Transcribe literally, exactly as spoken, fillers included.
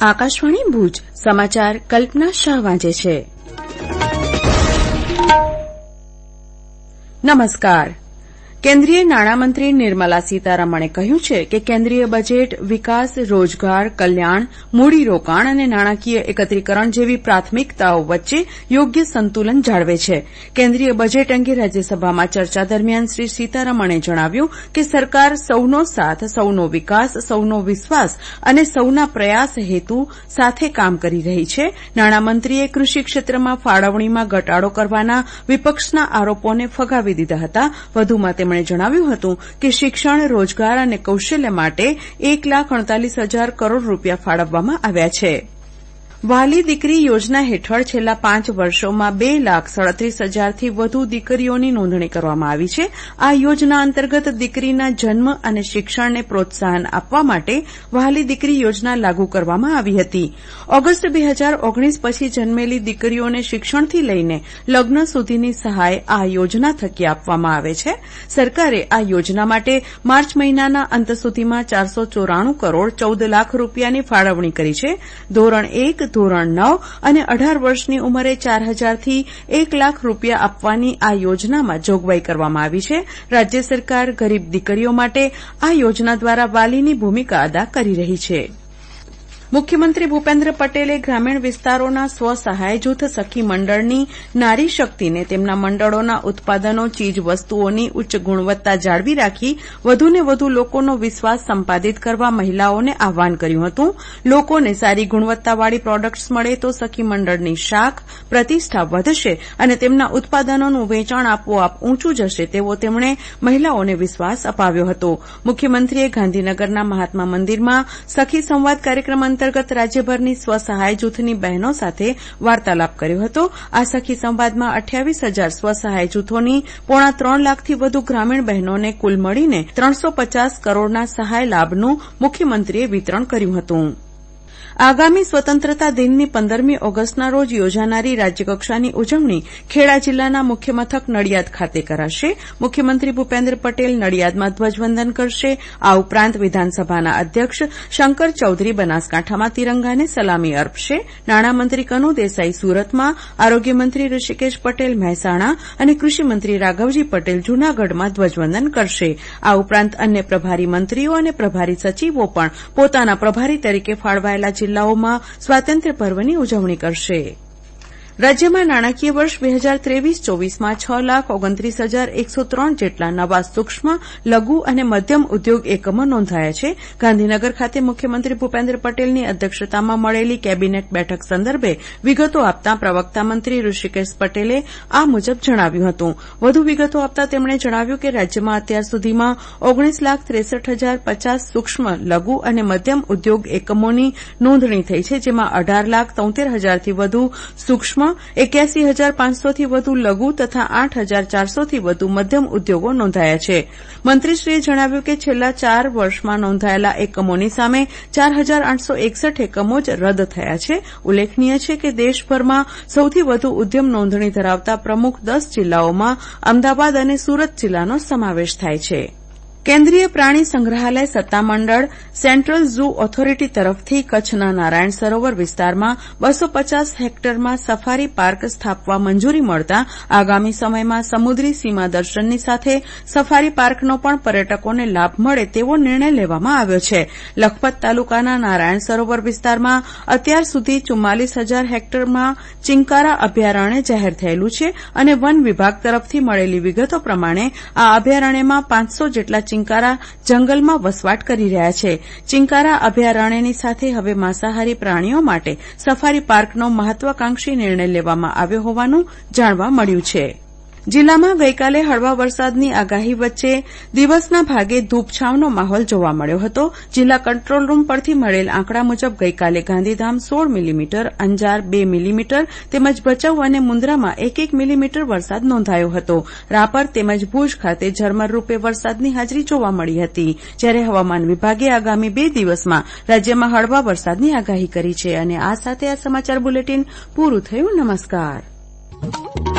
આકાશવાણી ભુજ સમાચાર કલ્પના શાહ વાંચે છે. નમસ્કાર. કેન્દ્રીય નાણામંત્રી નિર્મલા સીતારમણે કહ્યું છે કે કેન્દ્રીય બજેટ વિકાસ, રોજગાર, કલ્યાણ, મૂડીરોકાણ અને નાણાકીય એકત્રીકરણ જેવી પ્રાથમિકતાઓ વચ્ચે યોગ્ય સંતુલન જાળવે છે. કેન્દ્રીય બજેટ અંગે રાજ્યસભામાં ચર્ચા દરમિયાન શ્રી સીતારમણે જણાવ્યું કે સરકાર સૌનો સાથ, સૌનો વિકાસ, સૌનો વિશ્વાસ અને સૌના પ્રયાસ હેતુ સાથે કામ કરી રહી છે. નાણામંત્રીએ કૃષિ ક્ષેત્રમાં ફાળવણીમાં ઘટાડો કરવાના વિપક્ષના આરોપોને ફગાવી દીધા હતા. વધુમાં તેમણે જણાવ્યું હતું કે શિક્ષણ, રોજગાર અને કૌશલ્ય માટે એક લાખ અડતાલીસ હજાર કરોડ રૂપિયા ફાળવવામાં આવ્યા છે. વ્હાલી દીકરી યોજના હેઠળ છેલ્લા પાંચ વર્ષોમાં બે લાખ સડત્રીસ હજારથી વધુ દીકરીઓની નોંધણી કરવામાં આવી છે. આ યોજના અંતર્ગત દીકરીના જન્મ અને શિક્ષણને પ્રોત્સાહન આપવા માટે વ્હાલી દીકરી યોજના લાગુ કરવામાં આવી હતી. ઓગસ્ટ બે હજાર ઓગણીસ પછી જન્મેલી દીકરીઓને શિક્ષણથી લઈને લગ્ન સુધીની સહાય આ યોજના થકી આપવામાં આવે છે. સરકારે આ યોજના માટે માર્ચ મહિનાના અંત સુધીમાં ચારસો ચોરાણું કરોડ ચૌદ લાખ રૂપિયાની ફાળવણી કરી છે. ધોરણ એક, ધોરણ નવ અને અઢાર વર્ષની ઉંમરે ચાર હજારથી એક લાખ રૂપિયા આપવાની આ યોજનામાં જોગવાઈ કરવામાં આવી છે. રાજ્ય સરકાર ગરીબ દીકરીઓ માટે આ યોજના દ્વારા વાલીની ભૂમિકા અદા કરી રહી છે. મુખ્યમંત્રી ભૂપેન્દ્ર પટેલે ગ્રામીણ વિસ્તારોના સ્વસહાય જૂથ સખી મંડળની નારી શક્તિને તેમના મંડળોના ઉત્પાદનો, ચીજ વસ્તુઓની ઉચ્ચ ગુણવત્તા જાળવી રાખી વધુને વધુ લોકોનો વિશ્વાસ સંપાદિત કરવા મહિલાઓને આહવાન કર્યું હતું. લોકોને સારી ગુણવત્તાવાળી પ્રોડક્ટ્સ મળે તો સખી મંડળની શાખ, પ્રતિષ્ઠા વધશે અને તેમના ઉત્પાદનોનું વેચાણ આપોઆપ ઊંચું જશે તેવો તેમણે મહિલાઓને વિશ્વાસ અપાવ્યો હતો. મુખ્યમંત્રીએ ગાંધીનગરના મહાત્મા મંદિરમાં સખી સંવાદ કાર્યક્રમ અંતર્ગત રાજ્યભરની સ્વસહાય જૂથની બહેનો સાથે વાર્તાલાપ કર્યો હતો. આ સખી સંવાદમાં અઠ્યાવીસ હજાર સ્વસહાય જૂથોની પોણા ત્રણ લાખથી વધુ ગ્રામીણ બહેનોને કુલ મળીને ત્રણસો પચાસ કરોડના સહાય લાભનું મુખ્યમંત્રીએ વિતરણ કર્યું હતું. આગામી સ્વતંત્રતા દિનની પંદરમી ઓગસ્ટના રોજ યોજાનારી રાજ્યકક્ષાની ઉજવણી ખેડા જિલ્લાના મુખ્ય મથક નડિયાદ ખાતે કરાશે. મુખ્યમંત્રી ભૂપેન્દ્ર પટેલ નડિયાદમાં ધ્વજવંદન કરશે. આ ઉપરાંત વિધાનસભાના અધ્યક્ષ શંકર ચૌધરી બનાસકાંઠામાં તિરંગાને સલામી અર્પશે. નાણામંત્રી કનુ દેસાઈ સુરતમાં, આરોગ્યમંત્રી ઋષિકેશ પટેલ મહેસાણા અને કૃષિમંત્રી રાઘવજી પટેલ જૂનાગઢમાં ધ્વજવંદન કરશે. આ ઉપરાંત અન્ય પ્રભારી મંત્રીઓ અને પ્રભારી સચિવો પણ પોતાના પ્રભારી તરીકે ફાળવાયેલા જિલ્લાઓમાં સ્વાતંત્ર્ય પર્વની ઉજવણી કરશે. રાજ્યમાં નાણાકીય વર્ષ બે હજાર ત્રેવીસ ચોવીસમાં છ લાખ ઓગણત્રીસ હજાર એકસો ત્રણ જેટલા નવા સૂક્ષ્મ, લઘુ અને મધ્યમ ઉદ્યોગ એકમો નોંધાયા છે. ગાંધીનગર ખાતે મુખ્યમંત્રી ભૂપેન્દ્ર પટેલની અધ્યક્ષતામાં મળેલી કેબિનેટ બેઠક સંદર્ભે વિગતો આપતા પ્રવક્તા મંત્રી ઋષિકેશ પટેલે આ મુજબ જણાવ્યું હતું. વધુ વિગતો આપતા તેમણે જણાવ્યું કે રાજ્યમાં અત્યાર સુધીમાં ઓગણીસ લાખ ત્રેસઠ હજાર પચાસ સૂક્ષ્મ, લઘુ અને મધ્યમ ઉદ્યોગ એકમોની નોંધણી થઈ છે, જેમાં અઢાર લાખ તોતેર હજારથી વધુ સૂક્ષ્મ, એક્યાસી હજાર પાંચસોથી વધુ લઘુ તથા આઠ હજાર ચારસોથી વધુ મધ્યમ ઉદ્યોગો નોંધાયા છે. મંત્રીશ્રીએ જણાવ્યું કે છેલ્લા ચાર વર્ષમાં નોંધાયેલા એકમોની સામે ચાર હજાર આઠસો એકસઠ એકમો જ રદ થયા છે. ઉલ્લેખનીય છે કે દેશભરમાં સૌથી વધુ ઉદ્યમ નોંધણી ધરાવતા પ્રમુખ દસ જિલ્લાઓમાં અમદાવાદ અને સુરત જિલ્લાનો સમાવેશ થાય છે. કેન્દ્રીય પ્રાણી સંગ્રહાલય સત્તામંડળ સેન્ટ્રલ ઝૂ ઓથોરિટી તરફથી કચ્છના નારાયણ સરોવર વિસ્તારમાં બસો પચાસ હેક્ટરમાં સફારી પાર્ક સ્થાપવા મંજૂરી મળતા આગામી સમયમાં સમુદ્રી સીમા દર્શનની સાથે સફારી પાર્કનો પણ પર્યટકોને લાભ મળે તેવો નિર્ણય લેવામાં આવ્યો છે. લખપત તાલુકાના નારાયણ સરોવર વિસ્તારમાં અત્યાર સુધી ચુમ્માલીસ હજાર હેક્ટરમાં ચિંકારા અભયારણ્ય જાહેર થયેલું છે અને વન વિભાગ તરફથી મળેલી વિગતો પ્રમાણે આ અભયારણ્યમાં પાંચસો જેટલા ચિંકારા જંગલમાં વસવાટ કરી રહ્યા છે. ચિંકારા અભયારણ્યની સાથે હવે માંસાહારી પ્રાણીઓ માટે સફારી પાર્કનો મહત્વાકાંક્ષી નિર્ણય લેવામાં આવ્યો હોવાનું જાણવા મળ્યું છે. જિલ્લામાં ગઈકાલે હળવા વરસાદની આગાહી વચ્ચે દિવસના ભાગે ધૂપછાંવનો માહોલ જોવા મળ્યો હતો. જિલ્લા કંટ્રોલ રૂમ પરથી મળેલ આંકડા મુજબ ગઈકાલે ગાંધીધામ સોળ મિલીમીટર, અંજાર બે મિલીમીટર તેમજ ભચાઉ અને મુન્દ્રામાં એક એક મિલીમીટર વરસાદ નોંધાયો હતો. રાપર તેમજ ભુજ ખાતે ઝરમર રૂપે વરસાદની હાજરી જોવા મળી હતી. જ્યારે હવામાન વિભાગે આગામી બે દિવસમાં રાજ્યમાં હળવા વરસાદની આગાહી કરી છે. અને આ સાથે આ સમાચાર બુલેટિન પૂરું થયું. નમસ્કાર.